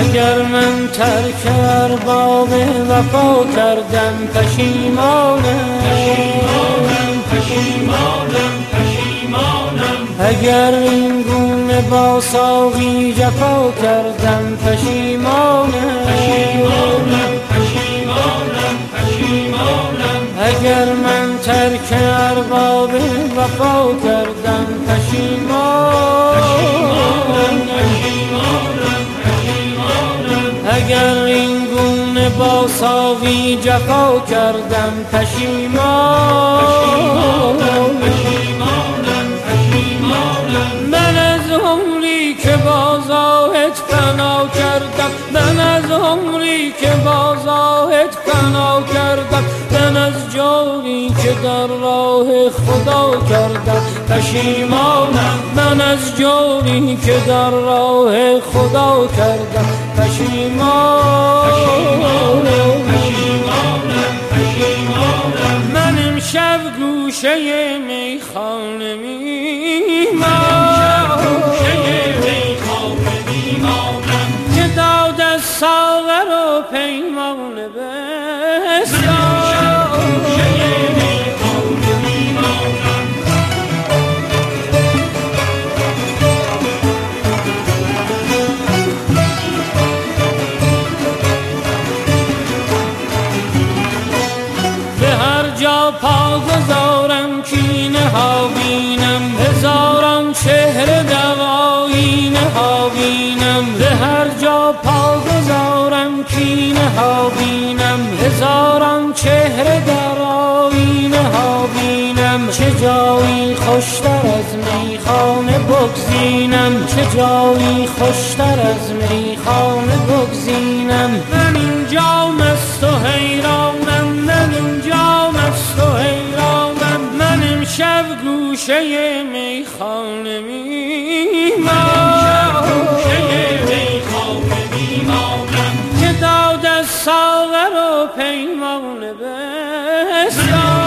اگر من ترک ارباب وفا کردم پشیمانم، اگر این گونه با ساقی جفا کردم پشیمانم، اگر من ترک ارباب وفا کردم پشیمانم، اگر این گونه با ساقی جفا کردم پشیمانم. من از عمری که با زاهد فنا کردم، من از عمری که با زاهد فنا کردم، من از جایی که در راه خدا کردم پشیمانم، من از جایی که در راه خدا کردم پشیمانم. من امشب گوشه میخانه میمانم که داد از ساغر و پیمانه بستان. پا گذارم کینه ها بینم، هزاران چهره دوایینه ها بینم، به هر جا پا گذارم کینه ها بینم، هزاران چهره در آینه ها بینم. چه جایی خوشتر از میخانه بگزینم، چه جایی خوشتر از میخانه بگزینم. من اینجا مست و حیرانم، من اینجا مست و حیرانم، من امشب گوشه میخانه میمانم که داد از ساغر و پیمانه بستان.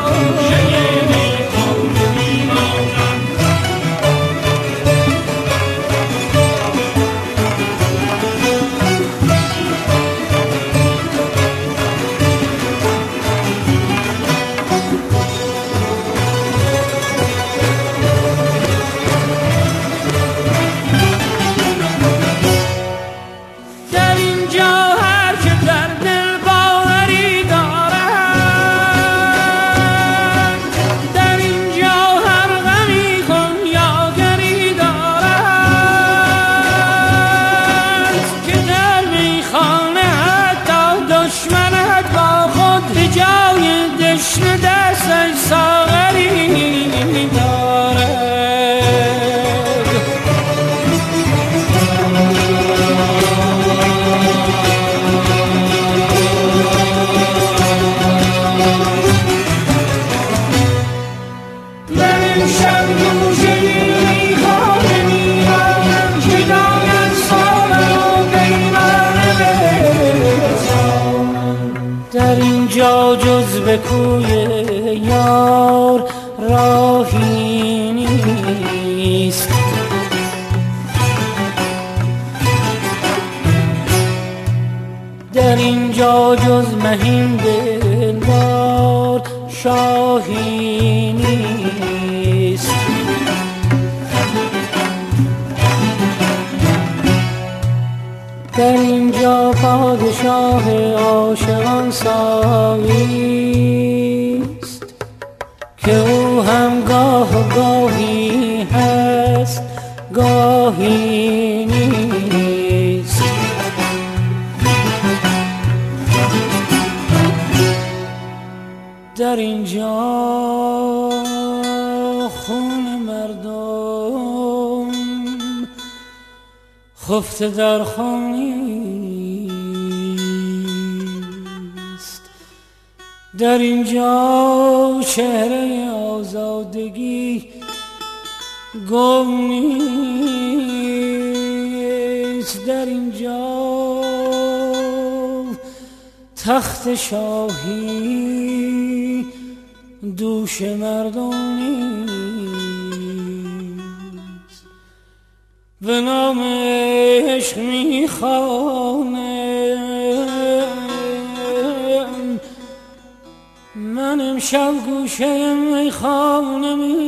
در اینجا جز به کوی یار راهی نیست، در اینجا جز مهین دلدار شاهی نیست. در اینجا پادشاه عاشقان ساقیست که او هم گاه و گاهی هست گاهی نیست. در اینجا خون مردم خفته در خونیست، در اینجا چهره آزادگی گم نیست، در اینجا تخت شاهی دوش مردم نیست. به نام عشق میخوانم. من امشب گوشه میخانه